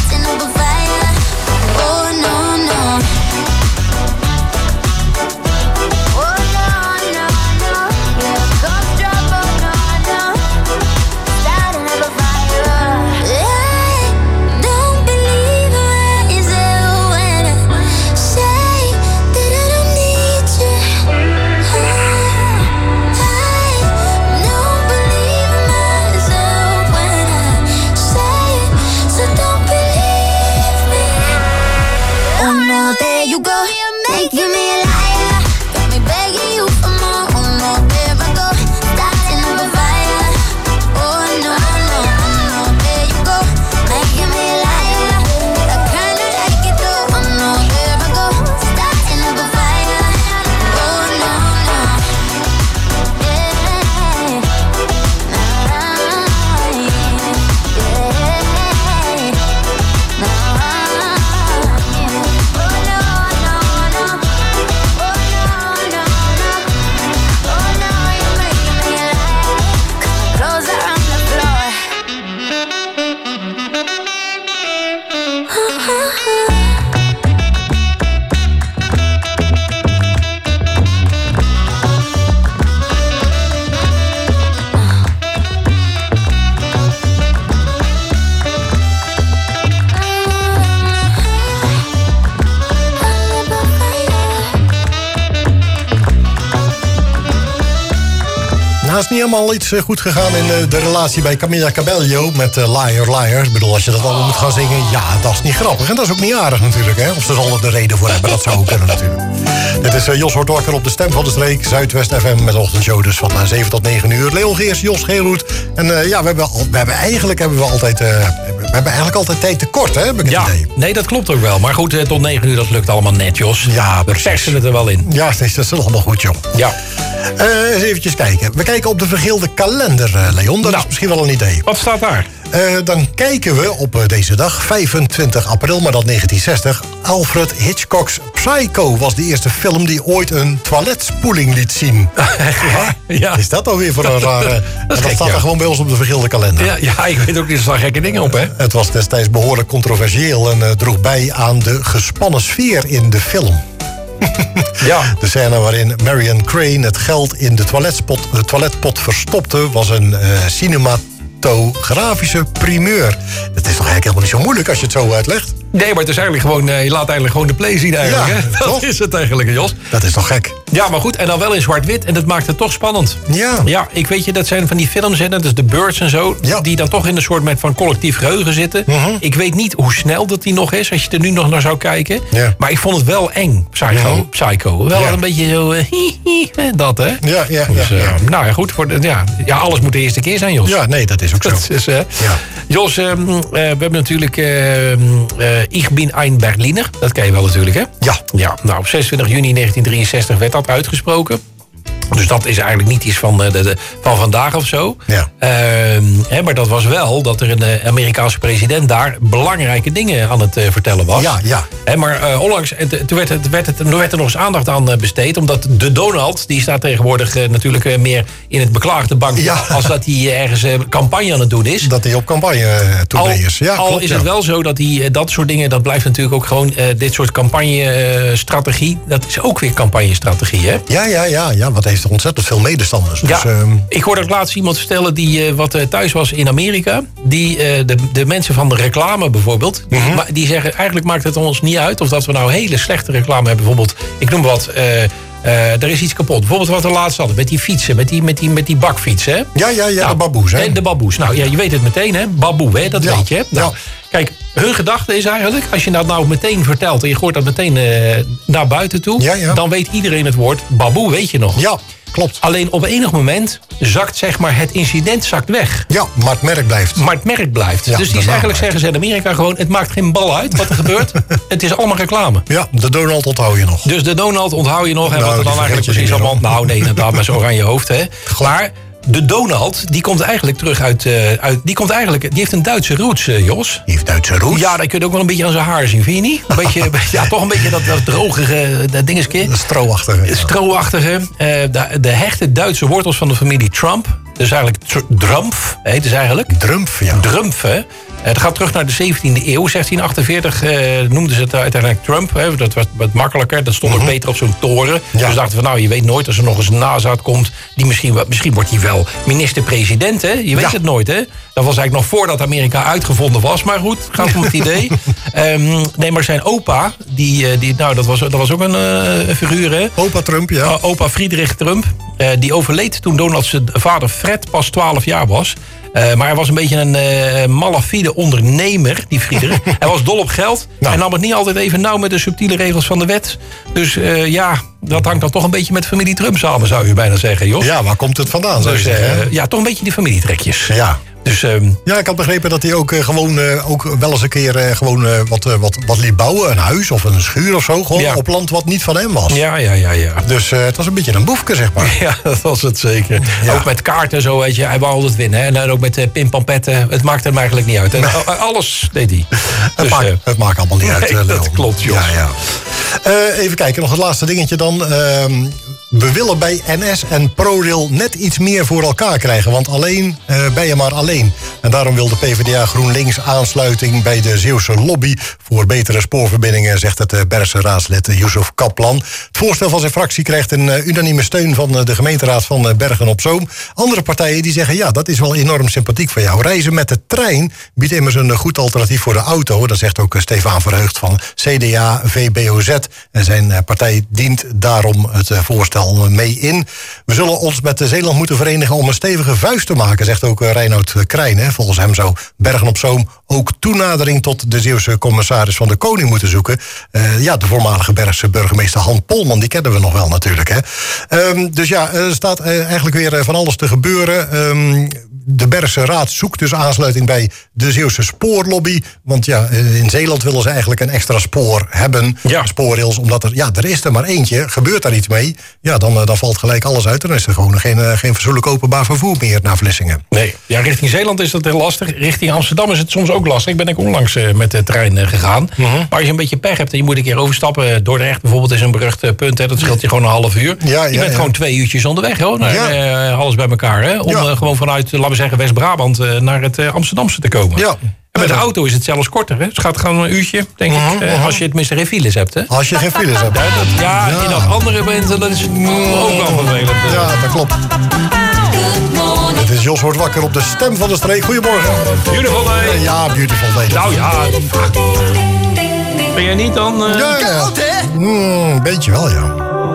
Ja, is niet helemaal iets uh, goed gegaan in uh, de relatie bij Camila Cabello met uh, Liar Liar. Ik bedoel, als je dat allemaal moet gaan zingen, ja, dat is niet grappig. En dat is ook niet aardig natuurlijk, hè. Of ze er al de reden voor hebben, dat zou ook kunnen natuurlijk. Dit is uh, Jos Hortwakker op de Stem van de Streek, Zuidwest F M met de ochtendshow dus van uh, zeven tot negen uur. Leon Geers, Jos Geelhoed. En uh, ja, we hebben, al, we hebben eigenlijk hebben we altijd, uh, we hebben eigenlijk altijd tijd tekort, hè, heb ik het ja, idee. Nee, dat klopt ook wel. Maar goed, uh, tot negen uur, dat lukt allemaal net, Jos. Ja, we persen het er wel in. Ja, dat is, dat is allemaal goed, joh. Ja. Uh, eens eventjes kijken. We kijken op de vergeelde kalender, uh, Leon. Dat nou, is misschien wel een idee. Wat staat daar? Uh, dan kijken we op uh, deze dag, vijfentwintig april, maar dat negentien zestig... Alfred Hitchcock's Psycho was de eerste film die ooit een toiletspoeling liet zien. Ja, ja. Is dat alweer voor een rare... Dat, dat gek, staat ja. er gewoon bij ons op de vergeelde kalender. Ja, ja, ik weet ook niet, er staan gekke dingen op, hè? Het was destijds behoorlijk controversieel en uh, droeg bij aan de gespannen sfeer in de film. Ja. De scène waarin Marion Crane het geld in de toiletpot, de toiletpot verstopte was een uh, cinematografische primeur. Dat is toch eigenlijk helemaal niet zo moeilijk als je het zo uitlegt? Nee, maar het is eigenlijk gewoon, uh, je laat eigenlijk gewoon de play zien eigenlijk. Ja, hè? Dat toch? is het eigenlijk, Jos. Dat is toch gek? Ja, maar goed, en dan wel in zwart-wit en dat maakt het toch spannend. Ja. Ja, ik weet je, dat zijn van die films, hè, dat is de Birds en zo, ja. die dan toch in een soort met van collectief geheugen zitten. Uh-huh. Ik weet niet hoe snel dat die nog is, als je er nu nog naar zou kijken. Ja. Maar ik vond het wel eng, Psycho. Uh-huh. Psycho. Wel ja. een beetje zo, uh, hi, hi, dat hè. Ja, ja, dus, uh, ja, ja. Nou ja, goed, voor de, ja, ja, alles moet de eerste keer zijn, Jos. Ja, nee, dat is ook zo. Dat is, uh, ja. Jos, uh, uh, we hebben natuurlijk uh, uh, Ich bin ein Berliner. Dat ken je wel natuurlijk, hè? Ja. Ja, nou, op zesentwintig juni negentien drieënzestig werd dat uitgesproken. Dus dat is eigenlijk niet iets van, de, de, van vandaag of zo. Ja. Uh, hè, maar dat was wel dat er een uh, Amerikaanse president daar belangrijke dingen aan het uh, vertellen was. Ja, ja. Hè, maar uh, onlangs, uh, toen werd, het, werd, het, werd er nog eens aandacht aan uh, besteed. Omdat de Donald, die staat tegenwoordig uh, natuurlijk uh, meer in het beklaagde bankje. Ja. Als dat hij uh, ergens uh, campagne aan het doen is. Dat hij op campagne uh, tournee is. Ja, al klopt, is ja. het wel zo dat hij uh, dat soort dingen, dat blijft natuurlijk ook gewoon uh, dit soort campagne-strategie. Uh, dat is ook weer campagne-strategie, hè? Ja, ja, ja, ja. Wat heeft er ontzettend veel medestanders. Dus, ja, uh... ik hoorde ook laatst iemand vertellen die uh, wat uh, thuis was in Amerika. Die, uh, de, de mensen van de reclame bijvoorbeeld. Mm-hmm. Die, die zeggen, eigenlijk maakt het ons niet uit of dat we nou hele slechte reclame hebben. Bijvoorbeeld, ik noem wat, uh, uh, er is iets kapot. Bijvoorbeeld wat we laatst hadden, met die fietsen, met die, met die, met die bakfietsen. Hè? Ja, ja, ja, nou, de baboes. Hè? De baboes. Nou ja, je weet het meteen, hè? Baboe, hè? Dat ja. weet je. Hè? Nou, ja. Kijk, hun gedachte is eigenlijk, als je dat nou meteen vertelt en je gooit dat meteen uh, naar buiten toe, ja, ja. dan weet iedereen het woord baboe, weet je nog. Ja. Klopt. Alleen op enig moment zakt zeg maar het incident zakt weg. Ja, maar het merk blijft. Maar het merk blijft. Ja, dus die is eigenlijk zeggen ze in Amerika gewoon, het maakt geen bal uit wat er gebeurt. Het is allemaal reclame. Ja, de Donald onthoud je nog. Dus de Donald onthoud je nog. En nou, wat er dan eigenlijk precies allemaal... Nou nee, inderdaad, met zo'n oranje hoofd. Hè. Maar de Donald, die komt eigenlijk terug uit... Uh, uit die, komt eigenlijk, die heeft een Duitse roots, uh, Jos. Die heeft Duitse roots? Ja, dat kun je ook wel een beetje aan zijn haar zien, vind je niet? Een beetje, ja, toch een beetje dat, dat drogige dat dingetje. Dat stroachtige. Ja. Stroachtige. Uh, de, de hechte Duitse wortels van de familie Trump. Dus eigenlijk Drumpf, heet het eigenlijk. Drumpf, ja. Drumpf, hè. Het gaat terug naar de zeventiende eeuw. zestien achtenveertig uh, noemden ze het uiteindelijk Trump. Hè. Dat was wat makkelijker. Dat stond ook mm-hmm. beter op zo'n toren. Ja. Dus dachten van, nou, je weet nooit als er nog eens een nazaat komt. Die misschien, misschien wordt hij wel minister-president, hè. Je weet ja. het nooit, hè. Dat was eigenlijk nog voordat Amerika uitgevonden was. Maar goed, gaat om het idee. um, nee, maar zijn opa, die, die, nou, dat was, dat was ook een uh, figuur, hè. Opa Trump, ja. Uh, opa Friedrich Trump. Uh, die overleed toen Donald's vader Fred pas twaalf jaar was. Uh, maar hij was een beetje een uh, malafide ondernemer, die Friedrich. Hij was dol op geld. Nou. Hij nam het niet altijd even nauw met de subtiele regels van de wet. Dus uh, ja, dat hangt dan toch een beetje met familie Trump samen, zou je bijna zeggen, Jos. Ja, waar komt het vandaan, zou je dus, zeggen? Uh, ja, toch een beetje die familietrekjes. Ja. Dus, um, ja, ik had begrepen dat hij ook uh, gewoon uh, ook wel eens een keer uh, gewoon uh, wat, uh, wat, wat liet bouwen. Een huis of een schuur of zo. Gewoon ja. op land wat niet van hem was. Ja, ja, ja. ja. Dus uh, het was een beetje een boefke, zeg maar. Ja, dat was het zeker. Ja. Ook met kaarten zo, weet je. Hij wou altijd winnen. Hè? En dan ook met uh, pimpampetten. Het maakte hem eigenlijk niet uit. En alles deed hij. Het, dus, maakt, uh, het maakt allemaal niet nee, uit. Uh, dat klopt, Jos. Ja, ja. Uh, even kijken, nog het laatste dingetje dan. Uh, we willen bij N S en ProRail net iets meer voor elkaar krijgen. Want alleen uh, ben je maar alleen. En daarom wil de PvdA GroenLinks aansluiting bij de Zeeuwse lobby voor betere spoorverbindingen, zegt het uh, Bergse raadslid uh, Yusuf Kaplan. Het voorstel van zijn fractie krijgt een uh, unanieme steun van uh, de gemeenteraad van uh, Bergen op Zoom. Andere partijen die zeggen, ja, dat is wel enorm sympathiek van jou. Reizen met de trein biedt immers een uh, goed alternatief voor de auto. Dat zegt ook uh, Stefan Verheugd van C D A V B O Z. En zijn uh, partij dient daarom het uh, voorstel wel mee in. We zullen ons met Zeeland moeten verenigen om een stevige vuist te maken, zegt ook Reinoud Krijn. Hè. Volgens hem zou Bergen-op-Zoom ook toenadering tot de Zeeuwse commissaris van de Koning moeten zoeken. Uh, ja, de voormalige Bergse burgemeester Han Polman, die kennen we nog wel natuurlijk. Hè. Um, dus ja, er staat uh, eigenlijk weer van alles te gebeuren. Um, de Bergse Raad zoekt dus aansluiting bij de Zeeuwse spoorlobby. Want ja, in Zeeland willen ze eigenlijk een extra spoor hebben. Ja. Spoorrails, omdat er, ja, er is er maar eentje. Gebeurt daar iets mee, ja, dan, dan valt gelijk alles uit. Dan is er gewoon geen, geen fatsoenlijk openbaar vervoer meer naar Vlissingen. Nee, ja, richting Zeeland is dat heel lastig. Richting Amsterdam is het soms ook lastig. Ik ben ik onlangs uh, met de trein uh, gegaan. Uh-huh. Maar als je een beetje pech hebt en je moet een keer overstappen. Dordrecht bijvoorbeeld is een berucht uh, punt. Hè, dat scheelt je gewoon een half uur. Ja, je ja, bent ja. gewoon twee uurtjes onderweg, hoor. Naar, ja. uh, alles bij elkaar. Hè, om ja. uh, gewoon vanuit, laten we zeggen, West-Brabant uh, naar het uh, Amsterdamse te komen. Ja. En met de auto is het zelfs korter. Hè? Het gaat gewoon een uurtje, denk uh-huh, ik. Uh, uh-huh. Als je tenminste geen files hebt. Hè? Als je geen files hebt. Ja, dat, ja, ja. In dat andere mensen, dat is het ook wel vervelend. Ja, dat klopt. Het is Jos wordt wakker op de stem van de streek. Goedemorgen. Beautiful day. Ja, beautiful day. Nou ja. Ben jij niet dan... Uh... Ja, ja. Mm, een beetje wel, ja.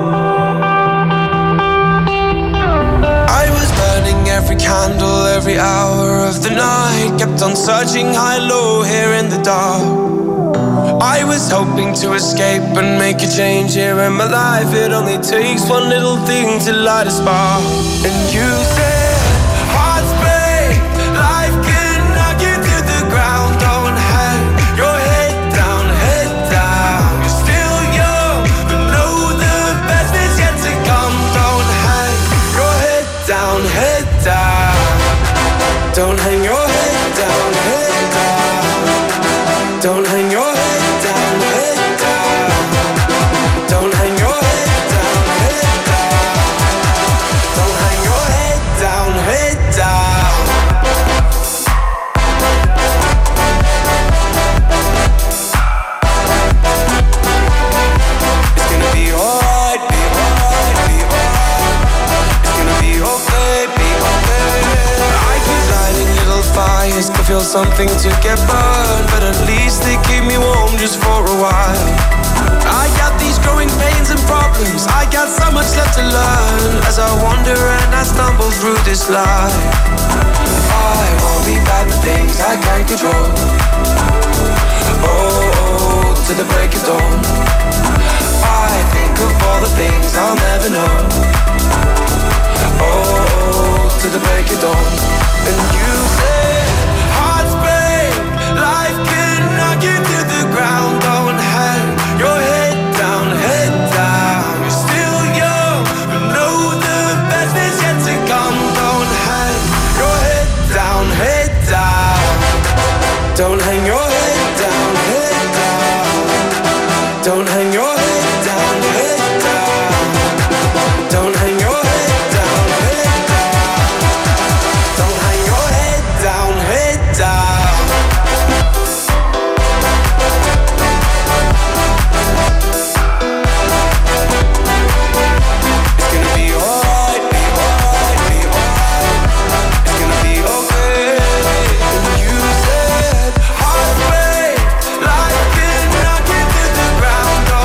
Every candle, every hour of the night, kept on searching high, low, here in the dark. I was hoping to escape and make a change here in my life. It only takes one little thing to light a spark. And you said, hearts break, life can knock you to the ground. Don't hang your head down, head down. You're still young, but know the best is yet to come. Don't hang your head down, head down. Don't hang your head down, head down. Don't hang your head down, head down. Don't hang your head down, head down. Don't hang your head down, head down. It's gonna be alright, be alright, be alright. It's gonna be okay, be okay. I keep lighting little fires to feel something to get burned, but at least they keep me warm just for a while. I got these growing pains and problems, I got so much left to learn as I wander and I stumble through this life. I worry about the things I can't control. Oh, to the break of dawn. I think of all the things I'll never know. Oh, to the break of dawn. And you say, hearts break, life can knock you to the ground. Don't hang your head down, head down. You're still young, but know the best is yet to come. Don't hang your head down, head down. Don't hang your head down, head down. Don't hang your head down, head down. Don't hang your head down, head down. Don't hang your head down, head down. It's gonna be alright, be alright, be alright. It's gonna be okay. And you said, heartbreak, life can knock you to the ground.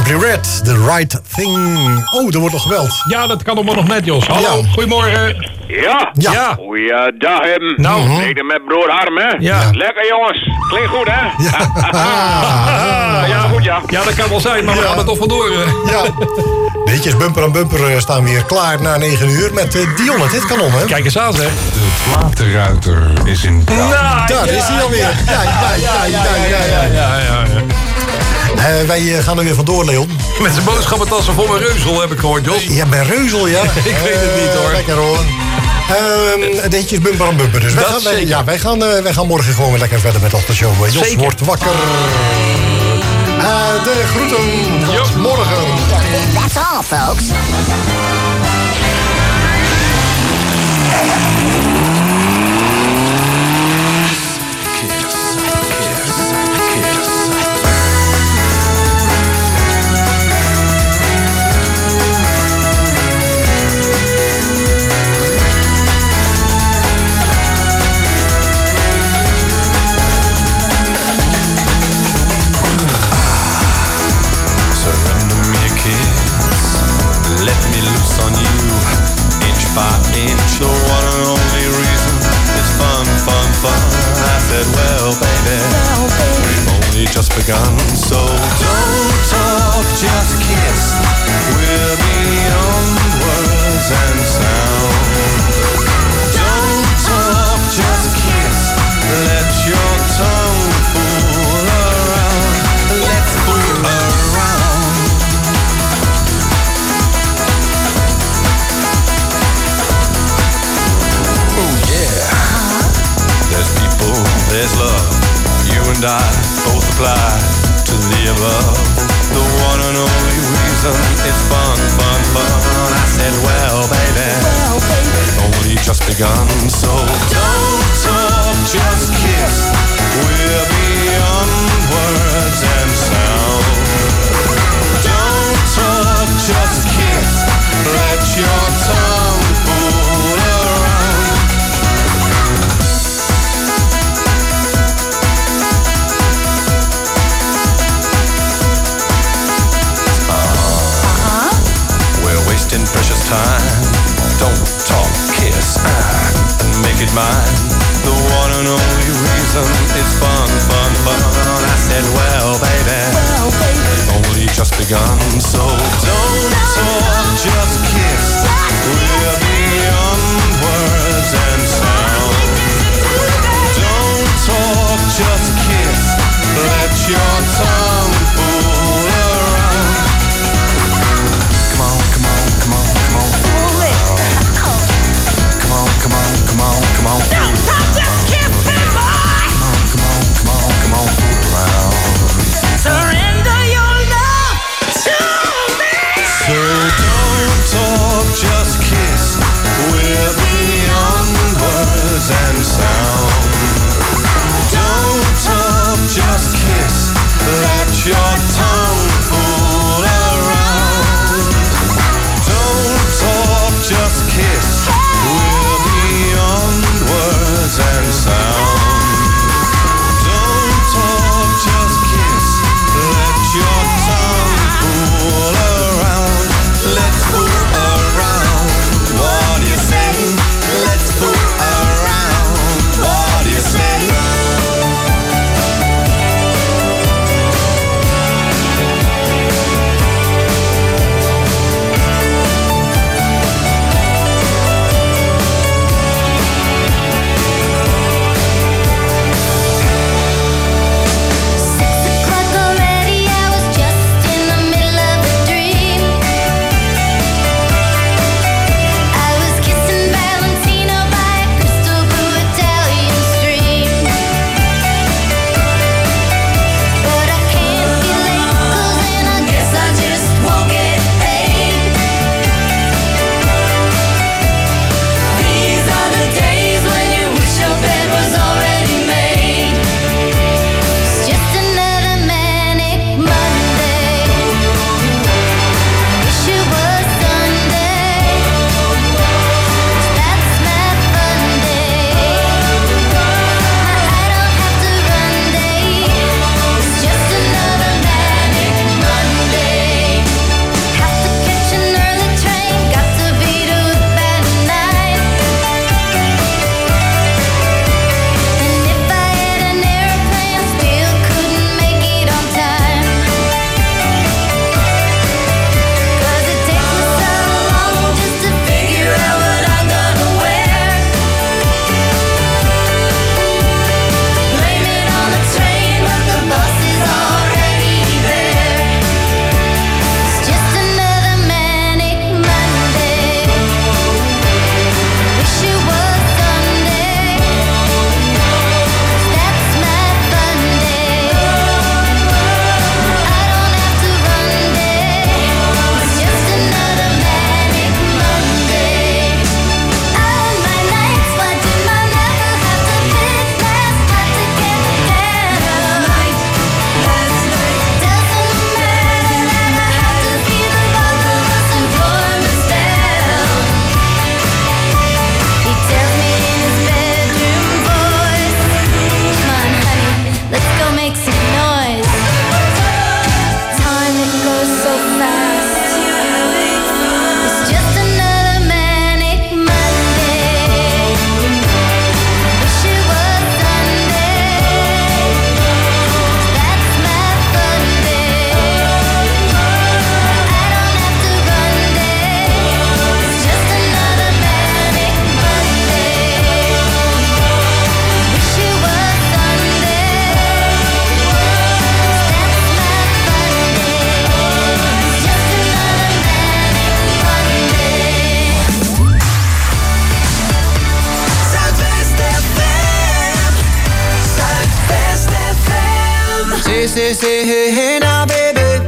Simply Red, The Right Thing. Oh, er wordt nog gebeld. Ja, dat kan allemaal nog net, Jos. Hallo, ja. Goedemorgen. Ja? Ja. Goeiedag, hem. Nou. Mm-hmm. Reden met broer Harm, hè? Ja. Lekker, jongens. Klinkt goed, hè? Ja. Ah, ja, goed, ja. Ja, dat kan wel zijn, maar we Ja. gaan er toch vandoor. Ja. Netjes, bumper aan bumper uh, staan weer klaar na negen uur met uh, Dion het hitkanon, hè? Kijk eens aan, zeg. De platenruiter is in brand. Nou, Daar ja, is hij alweer. Ja, Ja, ja, ja, ja, ja, ja. ja, ja, ja. Uh, wij uh, gaan er weer vandoor, Leon. Met zijn boodschappentassen vol met reuzel, heb ik gehoord, Jos. Ja, bij Reuzel, ja. Ik weet het niet, hoor. Lekker, hoor. Uh, Netjes, bumper aan bumper. Dus wij Dat gaan, wij, zeker. ja, wij, gaan, uh, wij gaan morgen gewoon weer lekker verder met de ochtendshow. Uh, Jos Zeker. wordt wakker. Uh, de groeten tot morgen. That's all, folks. Surrender me a kiss, let me loose on you, inch by inch, the one and only reason is fun, fun, fun. I said, well, baby, we've only just begun, so don't talk, just kiss. We're beyond words and sound. Don't talk, just kiss. Let your tongue fool around. Let's fool around. Oh yeah. There's people, there's love. You and I both apply to the above. The one and only reason it's fun, fun, fun. I said, well, baby, it's only just begun. So don't talk, just kiss. We're beyond words and sound. Don't talk, just kiss. Let your tongue fool around. We're wasting precious time. Don't talk, kiss, uh, and make it mine. The one and only reason it's fun, fun, fun. I said, well, baby, it's only just begun. So don't talk, just kiss. We're beyond words and sound. Don't talk, just kiss. Let your tongue fool around. Come on, come on, come on, come on. Fool around. Come on, come on, come on, come on. Don't stop, just kiss me, boy. Come on, come on, come on, come on, fool around. Surrender your love to me. Surrender say, say, hey, hey now, baby.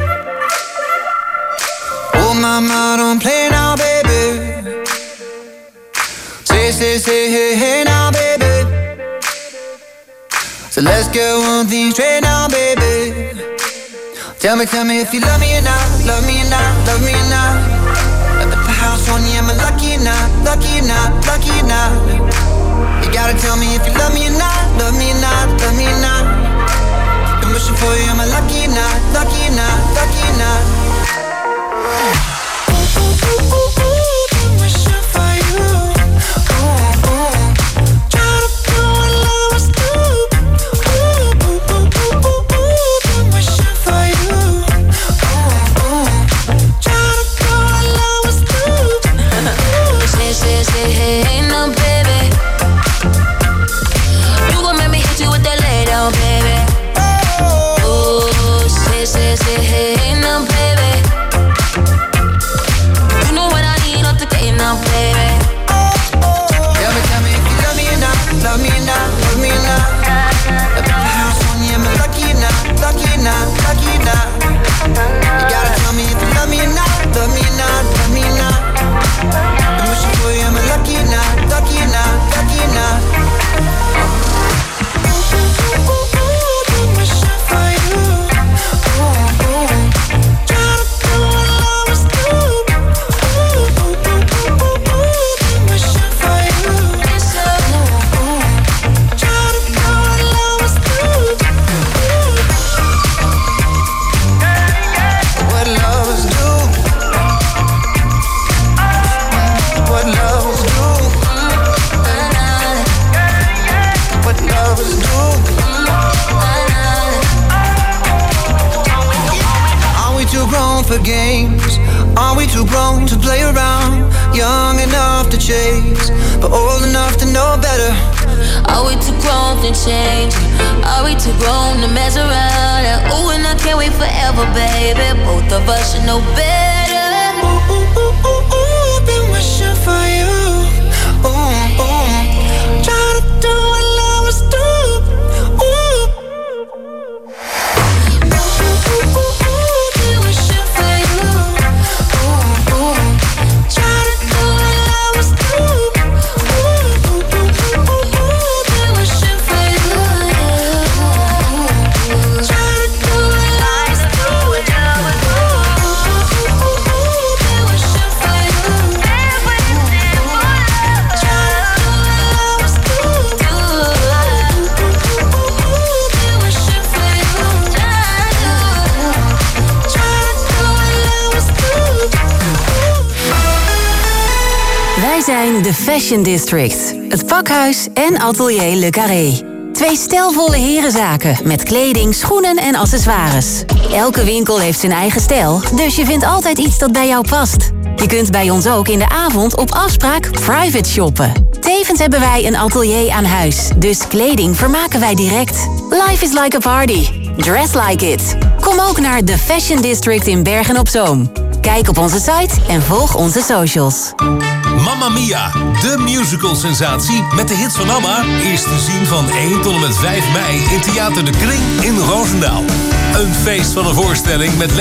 Oh, mama, don't play now, baby. Say, say, say, hey, hey now, baby. So let's get one thing straight now, baby. Tell me, tell me if you love me or not, love me or not, love me or not. At the house on you, am I lucky or not, lucky or not, lucky or not? You gotta tell me if you love me or not, love me or not, love me or not. I'm wishing for you, am I lucky or not, lucky or not, lucky or not? Ooh, ooh, ooh, ooh, ooh, I'm wishing for you. Ooh, ooh. Try to do what lovers do. Ooh, ooh, ooh, ooh, ooh, ooh, I'm wishing for you. Ooh, ooh. Try to do what lovers do. Say, say, say, hey, hey, no, baby. You gon' make me hit you with that lay down, baby. Ooh, say, say, say, hey, hey, no, baby. You know what I need, not to get now, baby. Tell me, tell me if you love me or not, love me or not, love me or not. At the house on you, am I lucky or not, lucky or not, lucky or not? You gotta tell me if you love me or not, love me or not, love me or not. I'm wishing for you, am I lucky or not, lucky or not, lucky or not? Ooh, ooh, ooh, ooh, ooh, I'm wishing for you. Ooh, ooh. Try to do what lovers do. Ooh, ooh, ooh, ooh, ooh, ooh, I'm wishing for you. Ooh, ooh. Try to do what lovers do. What lovers do. What lovers do. What lovers do. Are we too grown for games? Are we too grown to play around? Young enough to chase, but old enough to know better. Are we too grown to change? Are we too grown to mess around? And ooh, and I can't wait forever, baby. Both of us should know better. Ooh, ooh, ooh, ooh, ooh, I've been wishing for you. Ooh, ooh. Try to do what lovers do. Ooh. Ooh, ooh, ooh, ooh, ooh, been wishing for you. Ooh, ooh. Try to do what lovers do. Ooh, ooh, ooh, ooh, ooh, ooh, been wishing for you. Ooh, try to do what lovers do. Ooh, ooh, ooh, ooh, ooh, been wishing for you. Try to do Wij zijn de Fashion District, het pakhuis en atelier Le Carré. Twee stijlvolle herenzaken met kleding, schoenen en accessoires. Elke winkel heeft zijn eigen stijl, dus je vindt altijd iets dat bij jou past. Je kunt bij ons ook in de avond op afspraak private shoppen. Tevens hebben wij een atelier aan huis, dus kleding vermaken wij direct. Life is like a party. Dress like it. Kom ook naar de Fashion District in Bergen op Zoom. Kijk op onze site en volg onze socials. Mamma Mia, de musical-sensatie met de hits van ABBA... is te zien van één tot en met vijf mei in Theater de Kring in Roosendaal. Een feest van een voorstelling met